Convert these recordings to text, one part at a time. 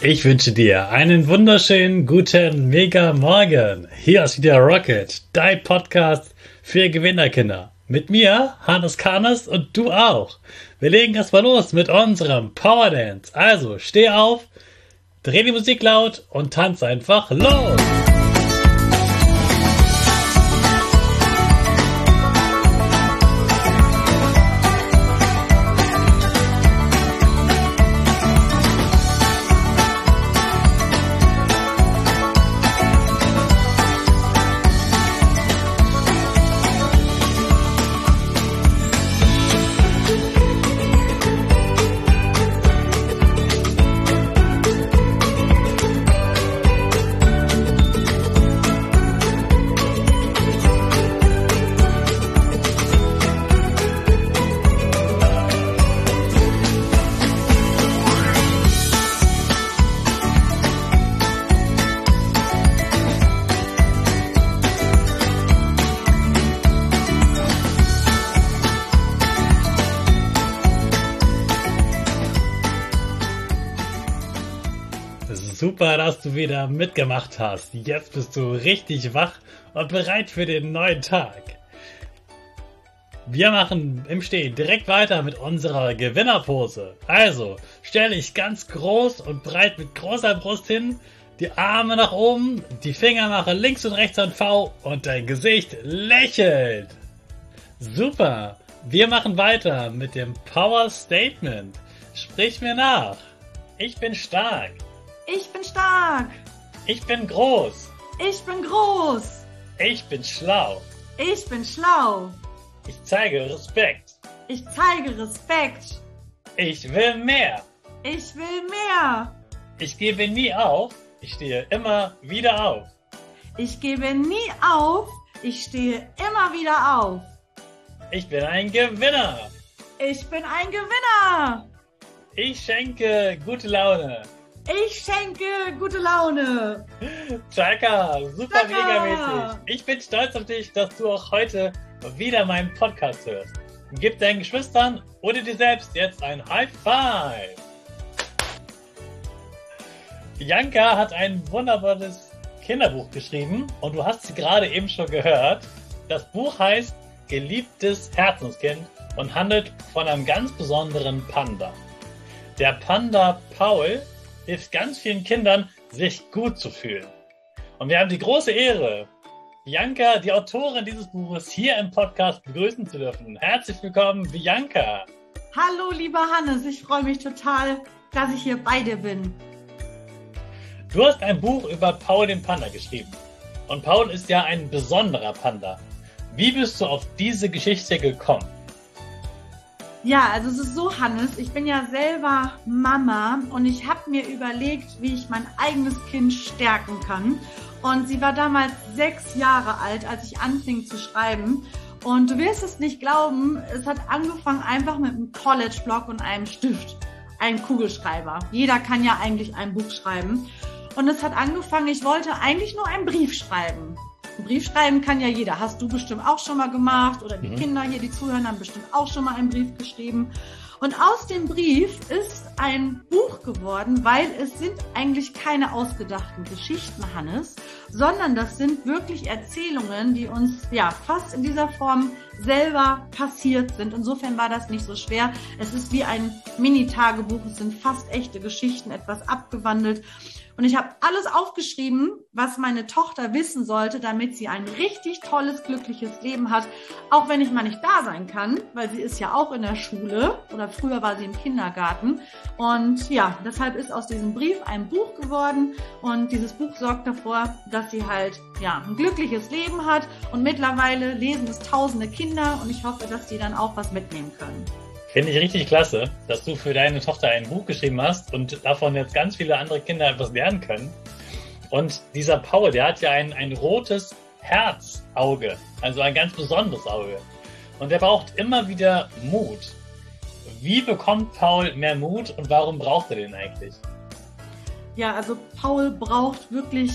Ich wünsche dir einen wunderschönen guten Mega Morgen. Hier ist wieder Rocket, dein Podcast für Gewinnerkinder. Mit mir, Hannes Karnes, und du auch. Wir legen erstmal los mit unserem Power Dance. Also steh auf, dreh die Musik laut und tanz einfach los. Super, dass du wieder mitgemacht hast. Jetzt bist du richtig wach und bereit für den neuen Tag. Wir machen im Stehen direkt weiter mit unserer Gewinnerpose. Also, stell dich ganz groß und breit mit großer Brust hin, die Arme nach oben, die Finger machen links und rechts ein V und dein Gesicht lächelt. Super, wir machen weiter mit dem Power Statement. Sprich mir nach. Ich bin stark. Ich bin stark. Ich bin groß. Ich bin groß. Ich bin schlau. Ich bin schlau. Ich zeige Respekt. Ich zeige Respekt. Ich will mehr. Ich will mehr. Ich gebe nie auf. Ich stehe immer wieder auf. Ich gebe nie auf. Ich stehe immer wieder auf. Ich bin ein Gewinner. Ich bin ein Gewinner. Ich schenke gute Laune. Ich schenke gute Laune. Chaka, super Chaka. Megamäßig. Ich bin stolz auf dich, dass du auch heute wieder meinen Podcast hörst. Gib deinen Geschwistern oder dir selbst jetzt ein High Five. Bianca hat ein wunderbares Kinderbuch geschrieben und du hast sie gerade eben schon gehört. Das Buch heißt Geliebtes Herzenskind und handelt von einem ganz besonderen Panda. Der Panda Paul hilft ganz vielen Kindern, sich gut zu fühlen. Und wir haben die große Ehre, Bianca, die Autorin dieses Buches, hier im Podcast begrüßen zu dürfen. Herzlich willkommen, Bianca. Hallo, lieber Hannes. Ich freue mich total, dass ich hier bei dir bin. Du hast ein Buch über Paul den Panda geschrieben. Und Paul ist ja ein besonderer Panda. Wie bist du auf diese Geschichte gekommen? Ja, also es ist so, Hannes, ich bin ja selber Mama und ich habe mir überlegt, wie ich mein eigenes Kind stärken kann. Und sie war damals 6 Jahre alt, als ich anfing zu schreiben. Und du wirst es nicht glauben, es hat angefangen einfach mit einem College-Block und einem Stift, einem Kugelschreiber. Jeder kann ja eigentlich ein Buch schreiben. Und es hat angefangen, ich wollte eigentlich nur einen Brief schreiben. Ein Brief schreiben kann ja jeder. Hast du bestimmt auch schon mal gemacht oder die Kinder hier, die zuhören, haben bestimmt auch schon mal einen Brief geschrieben. Und aus dem Brief ist ein Buch geworden, weil es sind eigentlich keine ausgedachten Geschichten, Hannes, sondern das sind wirklich Erzählungen, die uns ja fast in dieser Form selber passiert sind. Insofern war das nicht so schwer. Es ist wie ein Mini-Tagebuch, es sind fast echte Geschichten, etwas abgewandelt. Und ich habe alles aufgeschrieben, was meine Tochter wissen sollte, damit sie ein richtig tolles, glückliches Leben hat. Auch wenn ich mal nicht da sein kann, weil sie ist ja auch in der Schule oder früher war sie im Kindergarten. Und ja, deshalb ist aus diesem Brief ein Buch geworden. Und dieses Buch sorgt dafür, dass sie halt ja ein glückliches Leben hat. Und mittlerweile lesen es tausende Kinder und ich hoffe, dass die dann auch was mitnehmen können. Finde ich richtig klasse, dass du für deine Tochter ein Buch geschrieben hast und davon jetzt ganz viele andere Kinder etwas lernen können. Und dieser Paul, der hat ja ein rotes Herzauge, also ein ganz besonderes Auge. Und der braucht immer wieder Mut. Wie bekommt Paul mehr Mut und warum braucht er den eigentlich? Ja, also Paul braucht wirklich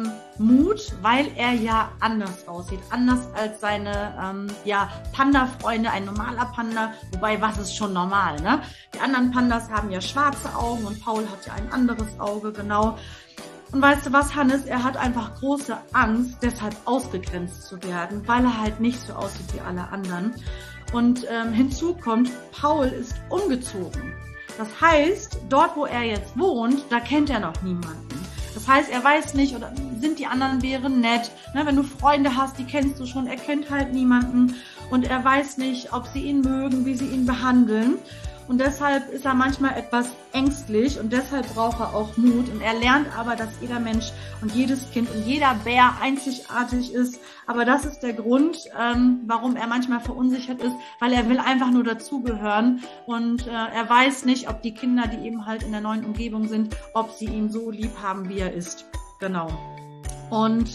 Mut, weil er ja anders aussieht. Anders als seine Panda-Freunde, ein normaler Panda. Wobei, was ist schon normal, ne? Die anderen Pandas haben ja schwarze Augen und Paul hat ja ein anderes Auge, genau. Und weißt du was, Hannes? Er hat einfach große Angst, deshalb ausgegrenzt zu werden, weil er halt nicht so aussieht wie alle anderen. Und hinzu kommt, Paul ist umgezogen. Das heißt, dort, wo er jetzt wohnt, da kennt er noch niemanden. Das heißt, er weiß nicht, oder sind die anderen Bären nett? Ne, wenn du Freunde hast, die kennst du schon, er kennt halt niemanden. Und er weiß nicht, ob sie ihn mögen, wie sie ihn behandeln. Und deshalb ist er manchmal etwas ängstlich und deshalb braucht er auch Mut. Und er lernt aber, dass jeder Mensch und jedes Kind und jeder Bär einzigartig ist. Aber das ist der Grund, warum er manchmal verunsichert ist, weil er will einfach nur dazugehören. Und er weiß nicht, ob die Kinder, die eben halt in der neuen Umgebung sind, ob sie ihn so lieb haben, wie er ist. Genau. Und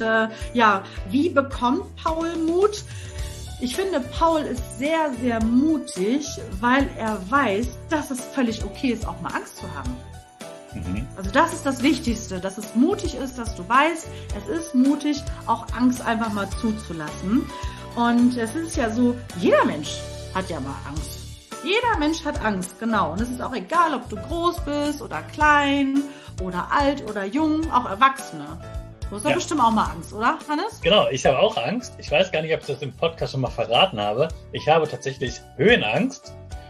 wie bekommt Paul Mut? Ich finde, Paul ist sehr, sehr mutig, weil er weiß, dass es völlig okay ist, auch mal Angst zu haben. Also das ist das Wichtigste, dass es mutig ist, dass du weißt, es ist mutig, auch Angst einfach mal zuzulassen. Und es ist ja so, jeder Mensch hat ja mal Angst. Jeder Mensch hat Angst, genau. Und es ist auch egal, ob du groß bist oder klein oder alt oder jung, auch Erwachsene. Du hast ja bestimmt auch mal Angst, oder, Hannes? Genau, ich habe auch Angst. Ich weiß gar nicht, ob ich das im Podcast schon mal verraten habe. Ich habe tatsächlich Höhenangst.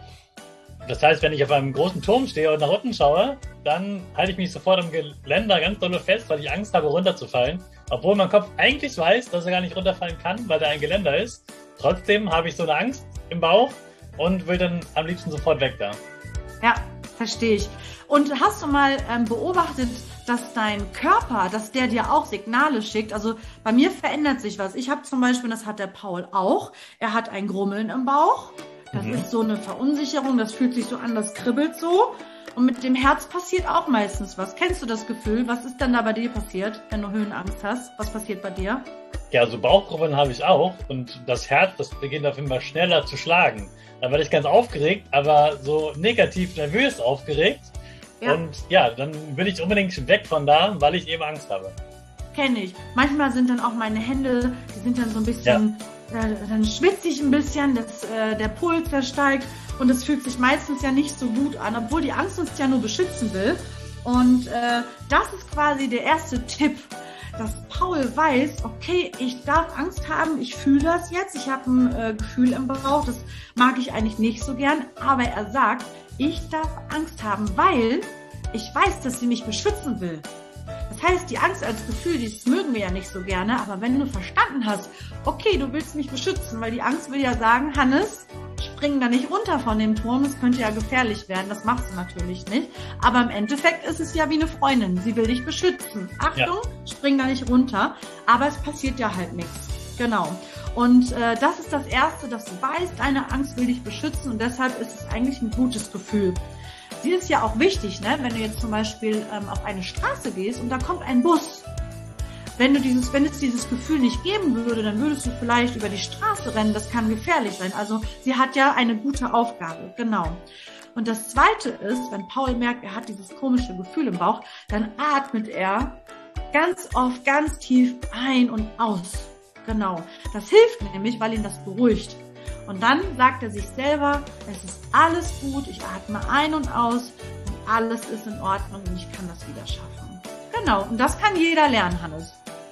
Das heißt, wenn ich auf einem großen Turm stehe und nach unten schaue, dann halte ich mich sofort am Geländer ganz doll fest, weil ich Angst habe, runterzufallen. Obwohl mein Kopf eigentlich weiß, dass er gar nicht runterfallen kann, weil da ein Geländer ist. Trotzdem habe ich so eine Angst im Bauch und will dann am liebsten sofort weg da. Ja, verstehe ich. Und hast du mal beobachtet, dass dein Körper, dass der dir auch Signale schickt? Also bei mir verändert sich was. Ich habe zum Beispiel, das hat der Paul auch, er hat ein Grummeln im Bauch. Das ist so eine Verunsicherung, das fühlt sich so an, das kribbelt so. Und mit dem Herz passiert auch meistens was. Kennst du das Gefühl? Was ist denn da bei dir passiert, wenn du Höhenangst hast? Was passiert bei dir? Ja, also Bauchkribbeln habe ich auch. Und das Herz, das beginnt auf jeden Fall schneller zu schlagen. Dann werde ich ganz aufgeregt, aber so negativ nervös aufgeregt. Ja. Und ja, dann will ich unbedingt weg von da, weil ich eben Angst habe. Kenne ich. Manchmal sind dann auch meine Hände, die sind dann so ein bisschen, dann schwitze ich ein bisschen, der Puls versteigt und es fühlt sich meistens ja nicht so gut an, obwohl die Angst uns ja nur beschützen will. Und das ist quasi der erste Tipp, dass Paul weiß, okay, ich darf Angst haben, ich fühle das jetzt, ich habe ein Gefühl im Bauch, das mag ich eigentlich nicht so gern, aber er sagt, ich darf Angst haben, weil ich weiß, dass sie mich beschützen will. Das heißt, die Angst als Gefühl, das mögen wir ja nicht so gerne, aber wenn du verstanden hast, okay, du willst mich beschützen, weil die Angst will ja sagen, Hannes, spring da nicht runter von dem Turm, das könnte ja gefährlich werden, das machst du natürlich nicht. Aber im Endeffekt ist es ja wie eine Freundin, sie will dich beschützen. Achtung, spring da nicht runter, aber es passiert ja halt nichts. Genau. Und das ist das Erste, dass du weißt, deine Angst will dich beschützen und deshalb ist es eigentlich ein gutes Gefühl. Sie ist ja auch wichtig, ne? Wenn du jetzt zum Beispiel auf eine Straße gehst und da kommt ein Bus. Wenn es dieses Gefühl nicht geben würde, dann würdest du vielleicht über die Straße rennen. Das kann gefährlich sein. Also sie hat ja eine gute Aufgabe, genau. Und das Zweite ist, wenn Paul merkt, er hat dieses komische Gefühl im Bauch, dann atmet er ganz oft ganz tief ein und aus. Genau. Das hilft nämlich, weil ihn das beruhigt. Und dann sagt er sich selber, es ist alles gut, ich atme ein und aus und alles ist in Ordnung und ich kann das wieder schaffen. Genau, und das kann jeder lernen, Hannes.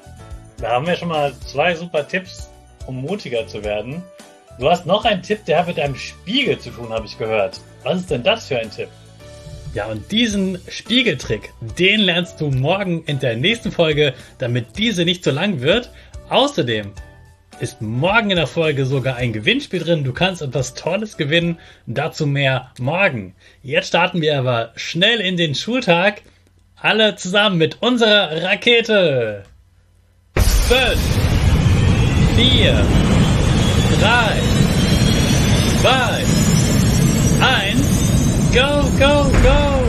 Da haben wir schon mal 2 super Tipps, um mutiger zu werden. Du hast noch einen Tipp, der hat mit einem Spiegel zu tun, habe ich gehört. Was ist denn das für ein Tipp? Ja, und diesen Spiegeltrick, den lernst du morgen in der nächsten Folge, damit diese nicht so lang wird. Außerdem ist morgen in der Folge sogar ein Gewinnspiel drin. Du kannst etwas Tolles gewinnen. Dazu mehr morgen. Jetzt starten wir aber schnell in den Schultag. Alle zusammen mit unserer Rakete. 5, 4, 3, 2, 1, go, go, go!